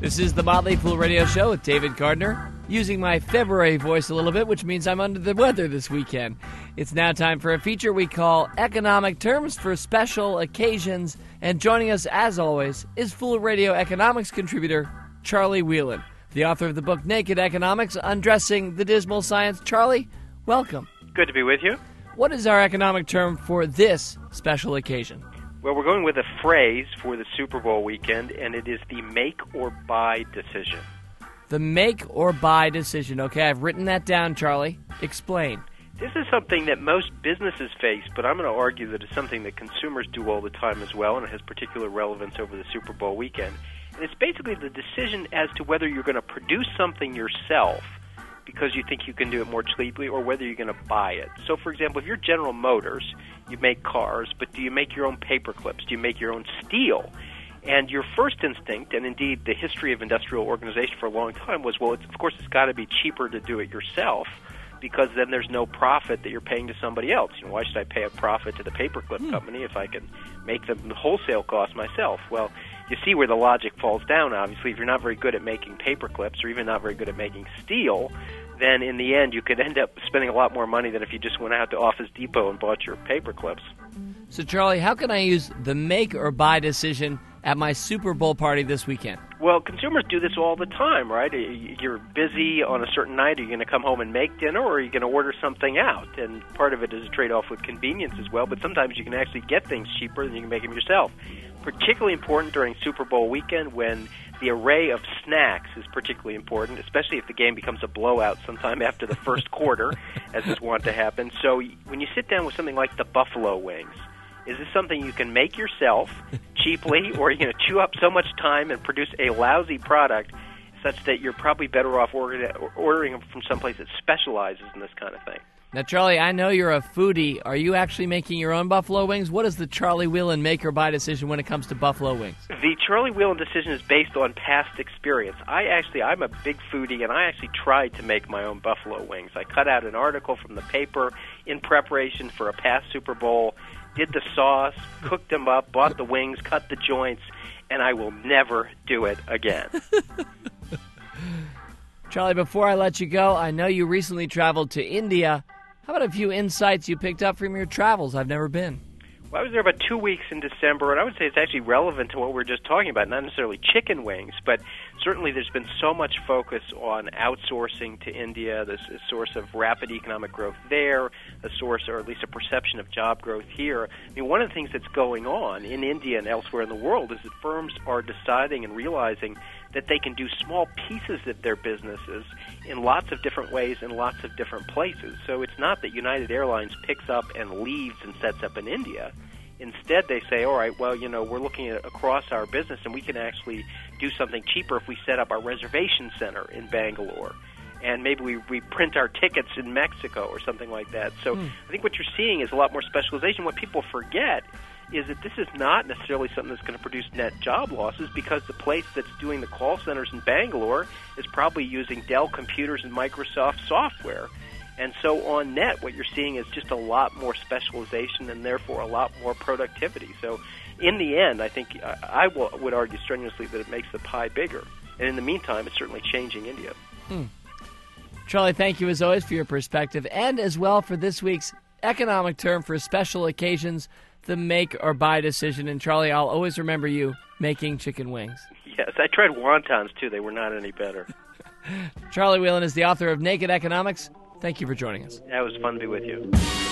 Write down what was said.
This is the Motley Fool Radio Show with David Gardner, using my February voice a little bit, which means I'm under the weather this weekend. It's now time for a feature we call Economic Terms for Special Occasions, and joining us, as always, is Fool Radio economics contributor Charlie Whelan, the author of the book Naked Economics, Undressing the Dismal Science. Charlie, welcome. Good to be with you. What is our economic term for this special occasion? Well, we're going with a phrase for the Super Bowl weekend, and it is the make or buy decision. The make or buy decision. Okay, I've written that down, Charlie. Explain. This is something that most businesses face, but I'm going to argue that it's something that consumers do all the time as well, and it has particular relevance over the Super Bowl weekend. And it's basically the decision as to whether you're going to produce something yourself because you think you can do it more cheaply, or whether you're going to buy it. So, for example, if you're General Motors, you make cars, but do you make your own paper clips? Do you make your own steel? And your first instinct, and indeed the history of industrial organization for a long time, was, well, of course it's got to be cheaper to do it yourself, because then there's no profit that you're paying to somebody else. You know, why should I pay a profit to the paperclip company if I can make them the wholesale cost myself? Well, you see where the logic falls down, obviously. If you're not very good at making paper clips, or even not very good at making steel, then in the end you could end up spending a lot more money than if you just went out to Office Depot and bought your paper clips. So, Charlie, how can I use the make or buy decision at my Super Bowl party this weekend? Well, consumers do this all the time, right? You're busy on a certain night. Are you going to come home and make dinner, or are you going to order something out? And part of it is a trade-off with convenience as well, but sometimes you can actually get things cheaper than you can make them yourself. Particularly important during Super Bowl weekend, when the array of snacks is particularly important, especially if the game becomes a blowout sometime after the first quarter, as is wont to happen. So when you sit down with something like the buffalo wings, is this something you can make yourself cheaply, or are you going to chew up so much time and produce a lousy product such that you're probably better off ordering them from someplace that specializes in this kind of thing? Now, Charlie, I know you're a foodie. Are you actually making your own buffalo wings? What is the Charlie Whelan make or buy decision when it comes to buffalo wings? The Charlie Whelan decision is based on past experience. I'm a big foodie, and I actually tried to make my own buffalo wings. I cut out an article from the paper in preparation for a past Super Bowl, did the sauce, cooked them up, bought the wings, cut the joints, and I will never do it again. Charlie, before I let you go, I know you recently traveled to India. How about a few insights you picked up from your travels? I've never been. Well, I was there about 2 weeks in December, and I would say it's actually relevant to what we were just talking about, not necessarily chicken wings, but certainly there's been so much focus on outsourcing to India. There's a source of rapid economic growth there, a source, or at least a perception of job growth here. I mean, one of the things that's going on in India and elsewhere in the world is that firms are deciding and realizing that they can do small pieces of their businesses in lots of different ways in lots of different places. So it's not that United Airlines picks up and leaves and sets up in India. Instead, they say, all right, well, we're looking at across our business, and we can actually do something cheaper if we set up our reservation center in Bangalore. And maybe we print our tickets in Mexico or something like that. So I think what you're seeing is a lot more specialization. What people forget is that this is not necessarily something that's going to produce net job losses, because the place that's doing the call centers in Bangalore is probably using Dell computers and Microsoft software. And so on net, what you're seeing is just a lot more specialization and therefore a lot more productivity. So in the end, I think I would argue strenuously that it makes the pie bigger. And in the meantime, it's certainly changing India. Charlie, thank you as always for your perspective, and as well for this week's economic term for special occasions, the make or buy decision. And Charlie, I'll always remember you making chicken wings. Yes, I tried wontons too. They were not any better. Charlie Whelan is the author of Naked Economics. Thank you for joining us. That was fun to be with you.